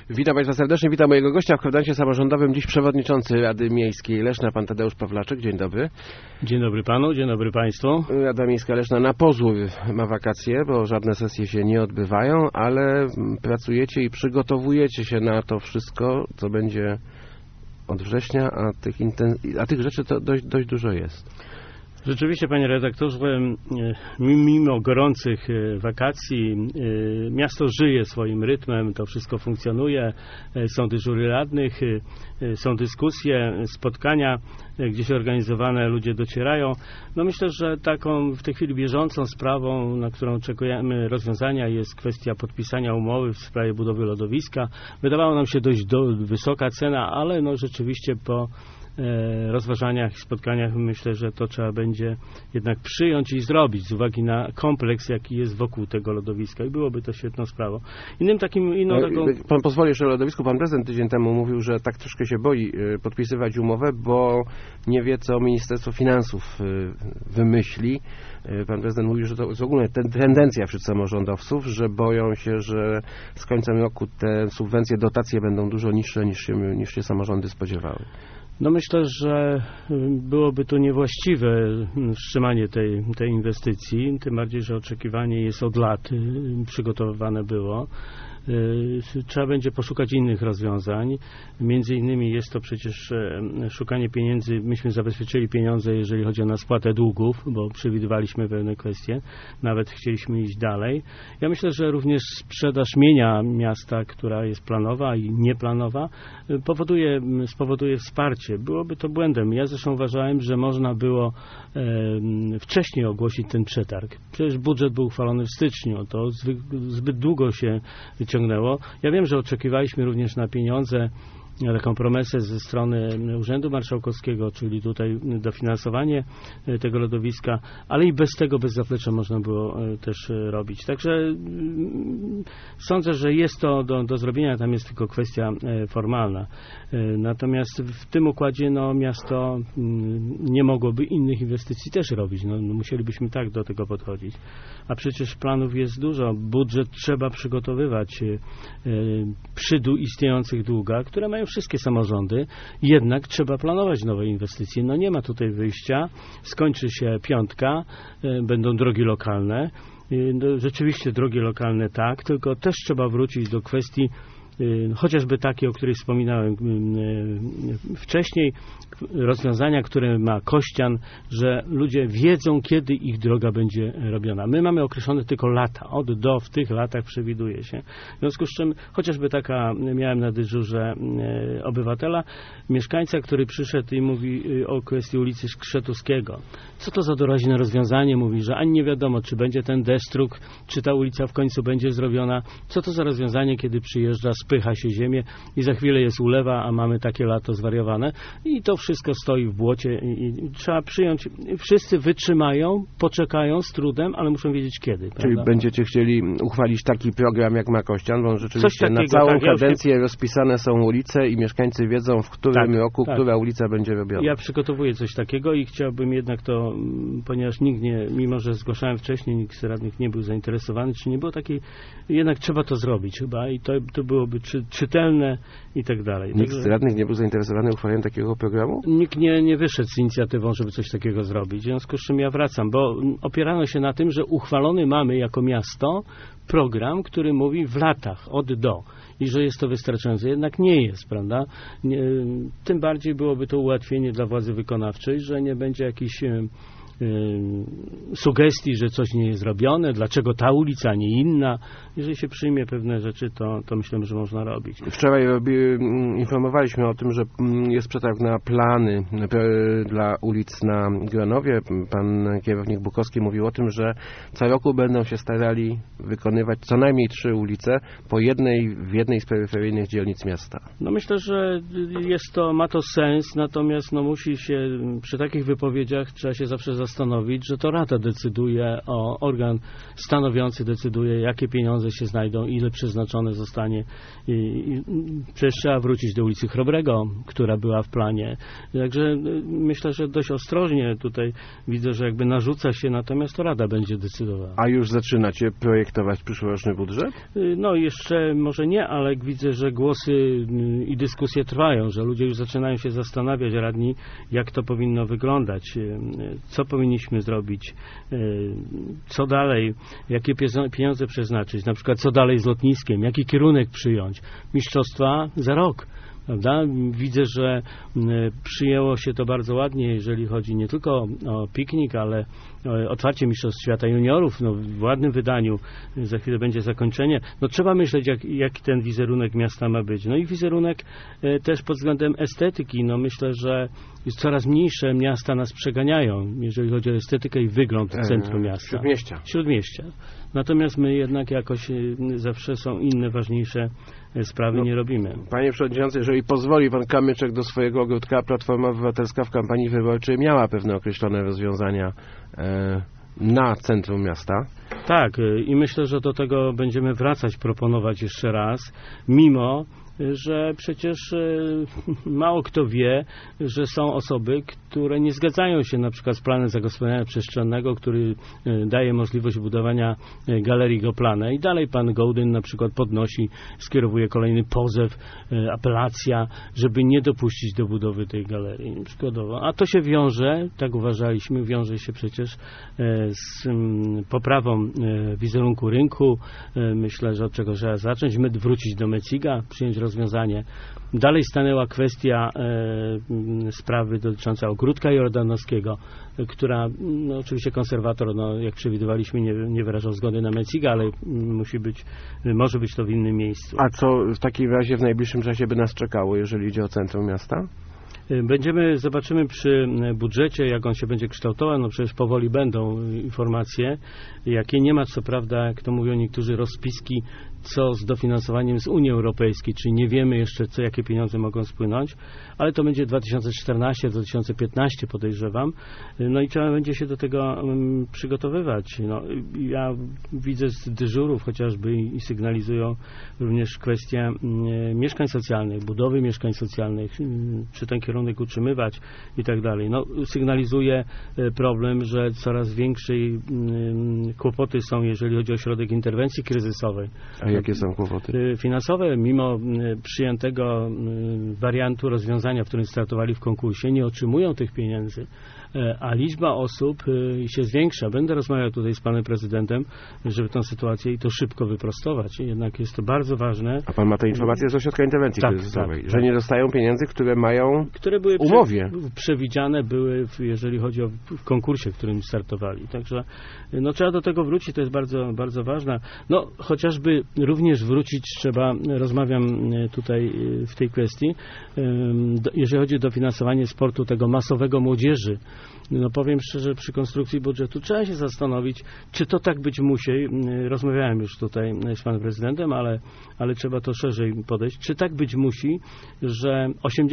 Witam Państwa serdecznie, witam mojego gościa w kwadransie samorządowym, dziś przewodniczący Rady Miejskiej Leszna, pan Tadeusz Pawlaczek. Dzień dobry. Dzień dobry panu, dzień dobry państwu. Rada Miejska Leszna na pozór ma wakacje, bo żadne sesje się nie odbywają, ale pracujecie i przygotowujecie się na to wszystko, co będzie od września, a tych rzeczy to dość dużo jest. Rzeczywiście, panie redaktorze, mimo gorących wakacji miasto żyje swoim rytmem, to wszystko funkcjonuje, są dyżury radnych, są dyskusje, spotkania gdzieś organizowane, ludzie docierają. No myślę, że taką w tej chwili bieżącą sprawą, na którą oczekujemy rozwiązania, jest kwestia podpisania umowy w sprawie budowy lodowiska. Wydawało nam się dość wysoka cena, ale no rzeczywiście po rozważaniach i spotkaniach myślę, że to trzeba będzie jednak przyjąć i zrobić z uwagi na kompleks, jaki jest wokół tego lodowiska i byłoby to świetną sprawą. Pan pozwoli jeszcze o lodowisku. Pan prezydent tydzień temu mówił, że tak troszkę się boi podpisywać umowę, bo nie wie, co Ministerstwo Finansów wymyśli. Pan prezydent mówił, że to jest w ogóle tendencja wśród samorządowców, że boją się, że z końcem roku te subwencje, dotacje będą dużo niższe niż się samorządy spodziewały. No myślę, że byłoby to niewłaściwe wstrzymanie tej inwestycji, tym bardziej, że oczekiwanie jest od lat, przygotowywane było. Trzeba będzie poszukać innych rozwiązań. Między innymi jest to przecież szukanie pieniędzy. Myśmy zabezpieczyli pieniądze, jeżeli chodzi o na spłatę długów, bo przewidywaliśmy pewne kwestie. Nawet chcieliśmy iść dalej. Ja myślę, że również sprzedaż mienia miasta, która jest planowa i nieplanowa, spowoduje wsparcie. Byłoby to błędem. Ja zresztą uważałem, że można było wcześniej ogłosić ten przetarg. Przecież budżet był uchwalony w styczniu. To zbyt długo się ciągnęło. Ja wiem, że oczekiwaliśmy również na pieniądze, na taką promesę ze strony Urzędu Marszałkowskiego, czyli tutaj dofinansowanie tego lodowiska, ale i bez tego, bez zaplecza można było też robić. Także sądzę, że jest to do zrobienia, tam jest tylko kwestia formalna. Natomiast w tym układzie miasto nie mogłoby innych inwestycji też robić. Musielibyśmy tak do tego podchodzić. A przecież planów jest dużo. Budżet trzeba przygotowywać przy istniejących długach, które mają wszystkie samorządy, jednak trzeba planować nowe inwestycje. Nie ma tutaj wyjścia, skończy się piątka, będą drogi lokalne. Rzeczywiście drogi lokalne tak, tylko też trzeba wrócić do kwestii chociażby takiej, o której wspominałem wcześniej, rozwiązania, które ma Kościan, że ludzie wiedzą, kiedy ich droga będzie robiona. My mamy określone tylko lata, od do, w tych latach przewiduje się. W związku z czym, chociażby miałem na dyżurze obywatela, mieszkańca, który przyszedł i mówi o kwestii ulicy Skrzetuskiego. Co to za doraźne rozwiązanie? Mówi, że ani nie wiadomo, czy będzie ten desztruk, czy ta ulica w końcu będzie zrobiona. Co to za rozwiązanie, kiedy przyjeżdża, spycha się ziemię i za chwilę jest ulewa, a mamy takie lato zwariowane. I to wszystko stoi w błocie i trzeba przyjąć. Wszyscy wytrzymają, poczekają z trudem, ale muszą wiedzieć kiedy. Czyli prawda? Będziecie chcieli uchwalić taki program, jak ma Kościan, bo rzeczywiście takiego, na całą kadencję rozpisane są ulice i mieszkańcy wiedzą, w którym roku która ulica będzie robiona. Ja przygotowuję coś takiego i chciałbym jednak to, ponieważ nikt nie, mimo że zgłaszałem wcześniej, nikt z radnych nie był zainteresowany, czy nie było takiej, jednak trzeba to zrobić chyba i to byłoby czytelne i tak dalej. Nikt z radnych nie był zainteresowany uchwaleniem takiego programu? Nikt nie wyszedł z inicjatywą, żeby coś takiego zrobić. W związku z czym ja wracam, bo opierano się na tym, że uchwalony mamy jako miasto program, który mówi w latach, od do. I że jest to wystarczające. Jednak nie jest, prawda? Tym bardziej byłoby to ułatwienie dla władzy wykonawczej, że nie będzie jakichś sugestii, że coś nie jest robione, dlaczego ta ulica, a nie inna. Jeżeli się przyjmie pewne rzeczy, to myślę, że można robić. Wczoraj informowaliśmy o tym, że jest przetarg na plany dla ulic na Gronowie. Pan kierownik Bukowski mówił o tym, że co roku będą się starali wykonywać co najmniej 3 ulice w jednej z peryferyjnych dzielnic miasta. Myślę, że ma to sens, natomiast musi się przy takich wypowiedziach trzeba się zawsze zastanowić, zastanowić, że to Rada decyduje, organ stanowiący decyduje, jakie pieniądze się znajdą, ile przeznaczone zostanie. Przecież trzeba wrócić do ulicy Chrobrego, która była w planie. Także myślę, że dość ostrożnie tutaj widzę, że jakby narzuca się, natomiast to Rada będzie decydowała. A już zaczynacie projektować przyszłoroczny budżet? No jeszcze może nie, ale widzę, że głosy i dyskusje trwają, że ludzie już zaczynają się zastanawiać, radni, jak to powinno wyglądać, co powinniśmy zrobić, co dalej, jakie pieniądze przeznaczyć, na przykład co dalej z lotniskiem, jaki kierunek przyjąć. Mistrzostwa za rok. Prawda? Widzę, że przyjęło się to bardzo ładnie, jeżeli chodzi nie tylko o piknik, ale o otwarcie Mistrzostw Świata Juniorów, w ładnym wydaniu, za chwilę będzie zakończenie. Trzeba myśleć, jaki ten wizerunek miasta ma być. I wizerunek też pod względem estetyki. Myślę, że jest coraz mniejsze miasta nas przeganiają, jeżeli chodzi o estetykę i wygląd centrum miasta. Śródmieścia. Natomiast my jednak jakoś zawsze są inne, ważniejsze sprawy nie robimy. Panie Przewodniczący, jeżeli pozwoli pan kamyczek do swojego ogródka, Platforma Obywatelska w kampanii wyborczej miała pewne określone rozwiązania na centrum miasta. Tak, i myślę, że do tego będziemy wracać, proponować jeszcze raz, mimo że przecież mało kto wie, że są osoby, które nie zgadzają się na przykład z planem zagospodarowania przestrzennego, który daje możliwość budowania galerii Goplane. I dalej pan Gołdyn na przykład podnosi, skierowuje kolejny pozew, apelacja, żeby nie dopuścić do budowy tej galerii przykładowo. A to się wiąże, tak uważaliśmy, wiąże się przecież z poprawą wizerunku rynku. Myślę, że od czego trzeba zacząć, wrócić do Meciga, przyjąć rozwiązanie. Dalej stanęła kwestia sprawy dotycząca ogródka jordanowskiego, która, oczywiście konserwator, jak przewidywaliśmy, nie wyrażał zgody na Meciga, ale może być to w innym miejscu. A co w takim razie w najbliższym czasie by nas czekało, jeżeli idzie o centrum miasta? Zobaczymy przy budżecie, jak on się będzie kształtował. Przecież powoli będą informacje, jakie nie ma, co prawda, jak to mówią niektórzy, rozpiski, co z dofinansowaniem z Unii Europejskiej, czyli nie wiemy jeszcze, jakie pieniądze mogą spłynąć, ale to będzie 2014-2015, podejrzewam. I trzeba będzie się do tego przygotowywać. Ja widzę z dyżurów chociażby i sygnalizują również kwestie mieszkań socjalnych, budowy mieszkań socjalnych, czy ten kierunek utrzymywać i tak dalej. Sygnalizuje problem, że coraz większe kłopoty są, jeżeli chodzi o ośrodek interwencji kryzysowej. A jakie są kłopoty? Finansowe, mimo przyjętego wariantu rozwiązania, w którym startowali w konkursie, nie otrzymują tych pieniędzy, a liczba osób się zwiększa. Będę rozmawiał tutaj z panem prezydentem, żeby tę sytuację i to szybko wyprostować. Jednak jest to bardzo ważne. A pan ma te informacje z ośrodka interwencji kryzysowej, że nie dostają pieniędzy, które mają były umowie. Przewidziane były, jeżeli chodzi o konkursie, w którym startowali. Także trzeba do tego wrócić, to jest bardzo, bardzo ważne. Chociażby również wrócić trzeba, rozmawiam tutaj w tej kwestii, jeżeli chodzi o dofinansowanie sportu tego masowego młodzieży. Powiem szczerze, przy konstrukcji budżetu trzeba się zastanowić, czy to tak być musi. Rozmawiałem już tutaj z panem prezydentem, ale trzeba to szerzej podejść. Czy tak być musi, że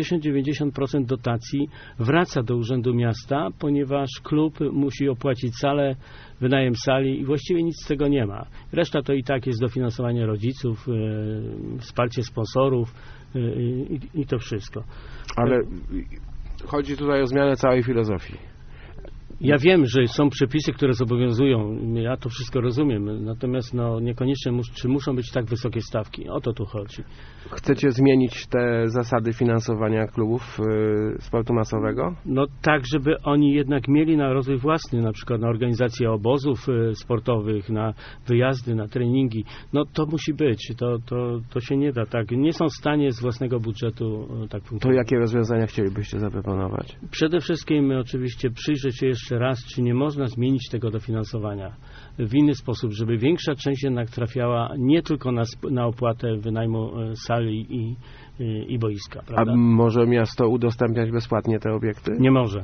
80-90% dotacji wraca do Urzędu Miasta, ponieważ klub musi opłacić salę, wynajem sali i właściwie nic z tego nie ma. Reszta to i tak jest dofinansowanie rodziców, wsparcie sponsorów i to wszystko. Ale chodzi tutaj o zmianę całej filozofii. Ja wiem, że są przepisy, które zobowiązują. Ja to wszystko rozumiem. Natomiast niekoniecznie czy muszą być tak wysokie stawki. O to tu chodzi. Chcecie zmienić te zasady finansowania klubów sportu masowego? Tak, żeby oni jednak mieli na rozwój własny, na przykład na organizację obozów sportowych, na wyjazdy, na treningi. To musi być. To się nie da tak. Nie są w stanie z własnego budżetu tak funkcjonować. To jakie rozwiązania chcielibyście zaproponować? Przede wszystkim oczywiście przyjrzeć się jeszcze raz, czy nie można zmienić tego dofinansowania w inny sposób, żeby większa część jednak trafiała nie tylko na opłatę wynajmu sali i boiska. Prawda? A może miasto udostępniać bezpłatnie te obiekty? Nie może.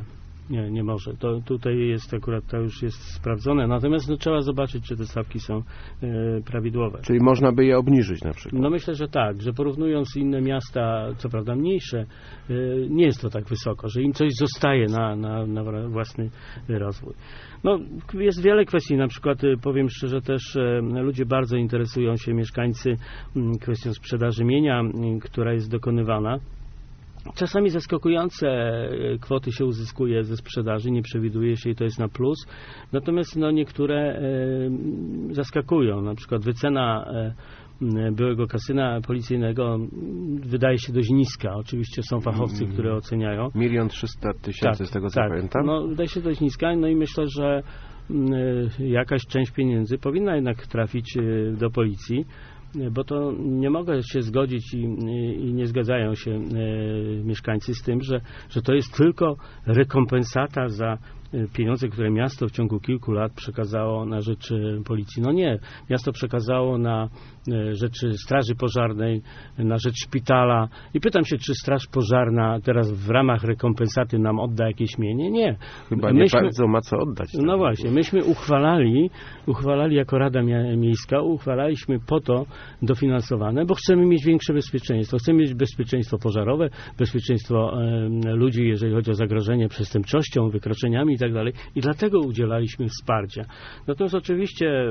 Nie może. To tutaj jest akurat, to już jest sprawdzone. Natomiast no, trzeba zobaczyć, czy te stawki są prawidłowe. Czyli można by je obniżyć na przykład? No myślę, że tak, że porównując inne miasta, co prawda mniejsze, nie jest to tak wysoko, że im coś zostaje na własny rozwój. No, jest wiele kwestii, na przykład powiem szczerze też, ludzie bardzo interesują się, mieszkańcy, kwestią sprzedaży mienia, która jest dokonywana. Czasami zaskakujące kwoty się uzyskuje ze sprzedaży, nie przewiduje się i to jest na plus. Natomiast no, niektóre zaskakują. Na przykład wycena byłego kasyna policyjnego wydaje się dość niska. Oczywiście są fachowcy, które oceniają. 1 300 000 z tego co pamiętam. No, wydaje się dość niska. No i myślę, że jakaś część pieniędzy powinna jednak trafić do policji, bo to nie mogę się zgodzić i nie zgadzają się mieszkańcy z tym, że to jest tylko rekompensata za pieniądze, które miasto w ciągu kilku lat przekazało na rzecz policji. No nie, miasto przekazało na rzecz straży pożarnej, na rzecz szpitala i pytam się, czy straż pożarna teraz w ramach rekompensaty nam odda jakieś mienie? Nie. Chyba nie bardzo ma co oddać. No właśnie, myśmy uchwalali jako Rada Miejska, uchwalaliśmy po to dofinansowane, bo chcemy mieć większe bezpieczeństwo. Chcemy mieć bezpieczeństwo pożarowe, bezpieczeństwo ludzi, jeżeli chodzi o zagrożenie przestępczością, wykroczeniami i tak dalej. I dlatego udzielaliśmy wsparcia. Natomiast oczywiście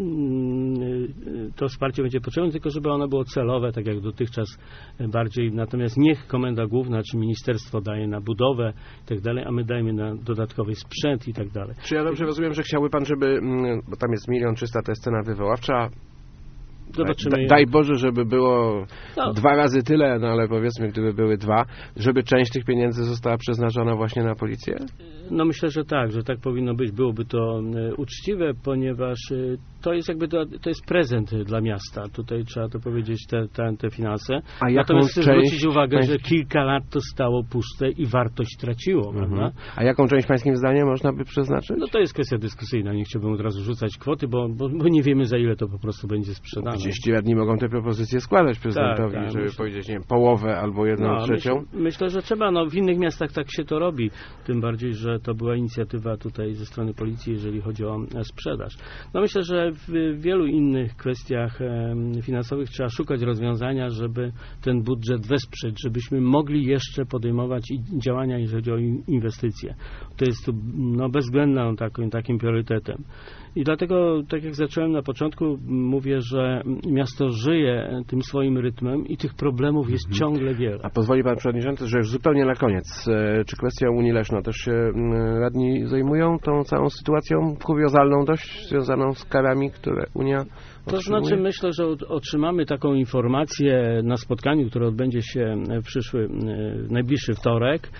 to wsparcie będzie potrzebne, tylko żeby ono było celowe, tak jak dotychczas bardziej. Natomiast niech Komenda Główna czy Ministerstwo daje na budowę i tak dalej, a my dajemy na dodatkowy sprzęt i tak dalej. Czy ja dobrze rozumiem, że chciałby pan, żeby, bo tam jest 1 300 000, to jest cena wywoławcza, zobaczymy. Daj Boże, żeby było 2 razy tyle, no ale powiedzmy, gdyby były 2, żeby część tych pieniędzy została przeznaczona właśnie na policję? No myślę, że tak powinno być. Byłoby to uczciwe, ponieważ to jest jakby to jest prezent dla miasta. Tutaj trzeba to powiedzieć, te finanse. Natomiast chcę zwrócić uwagę, że kilka lat to stało puste i wartość traciło, prawda? A jaką część pańskim zdaniem można by przeznaczyć? No to jest kwestia dyskusyjna. Nie chciałbym od razu rzucać kwoty, bo nie wiemy, za ile to po prostu będzie sprzedane. Gdzieś ci radni mogą te propozycje składać prezydentowi, żeby powiedzieć, nie wiem, połowę albo 1/3. Myślę, że trzeba. No, w innych miastach tak się to robi. Tym bardziej, że to była inicjatywa tutaj ze strony policji, jeżeli chodzi o sprzedaż. No myślę, że w wielu innych kwestiach finansowych trzeba szukać rozwiązania, żeby ten budżet wesprzeć, żebyśmy mogli jeszcze podejmować działania, jeżeli chodzi o inwestycje. To jest bezwzględną takim priorytetem. I dlatego, tak jak zacząłem na początku, mówię, że miasto żyje tym swoim rytmem i tych problemów jest ciągle wiele. A pozwoli pan przewodniczący, że już zupełnie na koniec, czy kwestią Unii Leszno też się radni zajmują tą całą sytuacją kuriozalną dość, związaną z karami, które Unia otrzymuje? To znaczy myślę, że otrzymamy taką informację na spotkaniu, które odbędzie się w najbliższy wtorek,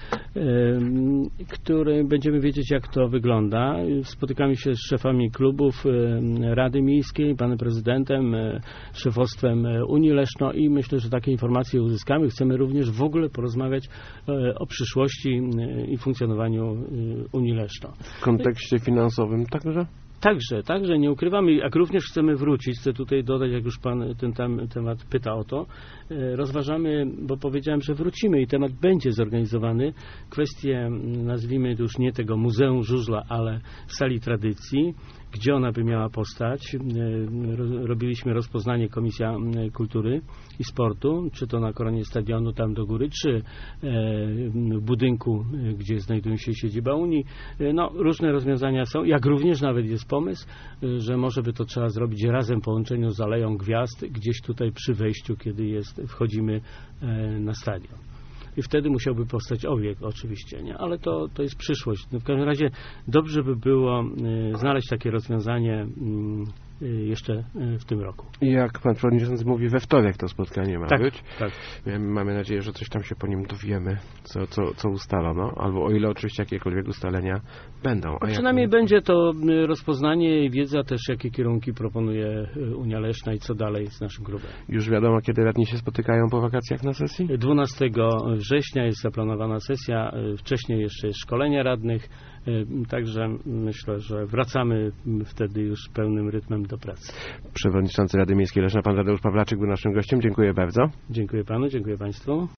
który będziemy wiedzieć, jak to wygląda. Spotykamy się z szefami klubów Rady Miejskiej, panem prezydentem, szefostwem Unii Leszno i myślę, że takie informacje uzyskamy. Chcemy również w ogóle porozmawiać o przyszłości i funkcjonowaniu Unii Leszno. W kontekście finansowym także? Także, nie ukrywamy, jak również chcemy wrócić, chcę tutaj dodać, jak już pan ten temat pyta o to, rozważamy, bo powiedziałem, że wrócimy i temat będzie zorganizowany, kwestie, nazwijmy już nie tego Muzeum Żużla, ale sali tradycji, gdzie ona by miała powstać. Robiliśmy rozpoznanie Komisja Kultury i Sportu, czy to na koronie stadionu tam do góry, czy w budynku, gdzie znajduje się siedziba Unii. No, różne rozwiązania są, jak również nawet jest pomysł, że może by to trzeba zrobić razem w połączeniu z Aleją Gwiazd, gdzieś tutaj przy wejściu, kiedy wchodzimy na stadion. I wtedy musiałby powstać obiekt oczywiście, nie? Ale to jest przyszłość. No w każdym razie dobrze by było znaleźć takie rozwiązanie jeszcze w tym roku. I jak pan przewodniczący mówi, we wtorek to spotkanie ma być. Tak. Mamy nadzieję, że coś tam się po nim dowiemy, co ustalono, albo o ile oczywiście jakiekolwiek ustalenia będą. A przynajmniej będzie to rozpoznanie i wiedza też, jakie kierunki proponuje Unia Leszna i co dalej z naszym klubem. Już wiadomo, kiedy radni się spotykają po wakacjach na sesji? 12 września jest zaplanowana sesja, wcześniej jeszcze jest szkolenie radnych, także myślę, że wracamy wtedy już pełnym rytmem do pracy. Przewodniczący Rady Miejskiej Leszna, pan Tadeusz Pawlaczyk był naszym gościem. Dziękuję bardzo. Dziękuję panu, dziękuję państwu.